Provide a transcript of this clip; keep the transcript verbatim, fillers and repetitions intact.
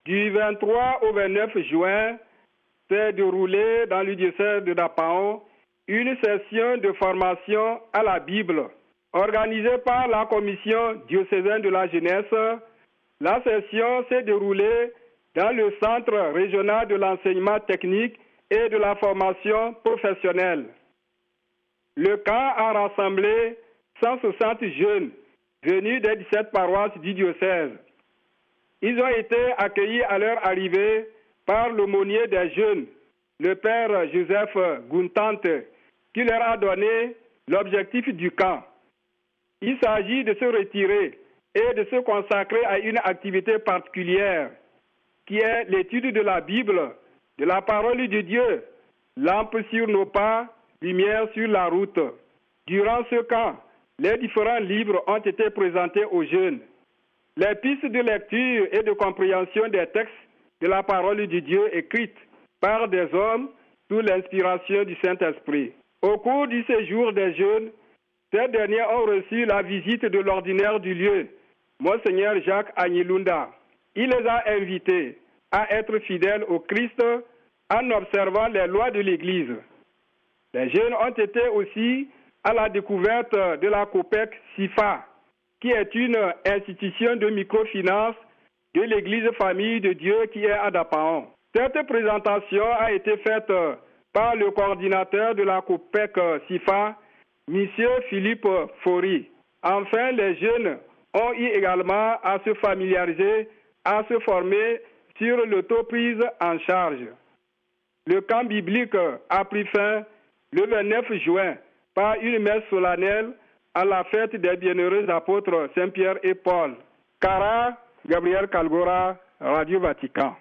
Du vingt-trois au vingt-neuf juin, s'est déroulée dans le diocèse de Dapaon une session de formation à la Bible organisée par la commission diocésaine de la jeunesse. La session s'est déroulée dans le centre régional de l'enseignement technique et de la formation professionnelle. Le camp a rassemblé cent soixante jeunes venus des dix-sept paroisses du diocèse. Ils ont été accueillis à leur arrivée par l'aumônier des jeunes, le père Joseph Guntante, qui leur a donné l'objectif du camp. Il s'agit de se retirer et de se consacrer à une activité particulière, qui est l'étude de la Bible, de la parole de Dieu, lampe sur nos pas, lumière sur la route. Durant ce camp, les différents livres ont été présentés aux jeunes. Les pistes de lecture et de compréhension des textes de la parole de Dieu écrites par des hommes sous l'inspiration du Saint-Esprit. Au cours du séjour des jeunes, ces derniers ont reçu la visite de l'ordinaire du lieu, Monseigneur Jacques Agnilunda. Il les a invités à être fidèles au Christ en observant les lois de l'Église. Les jeunes ont été aussi à la découverte de la COPEC SIFA, qui est une institution de microfinance de l'Église Famille de Dieu qui est à Dapaon. Cette présentation a été faite par le coordinateur de la COPEC SIFA, M. Philippe Faury. Enfin, les jeunes ont eu également à se familiariser, à se former sur l'autoprise en charge. Le camp biblique a pris fin le vingt-neuf juin par une messe solennelle à la fête des bienheureux apôtres Saint-Pierre et Paul. Cara, Gabriel Kalgora, Radio Vatican.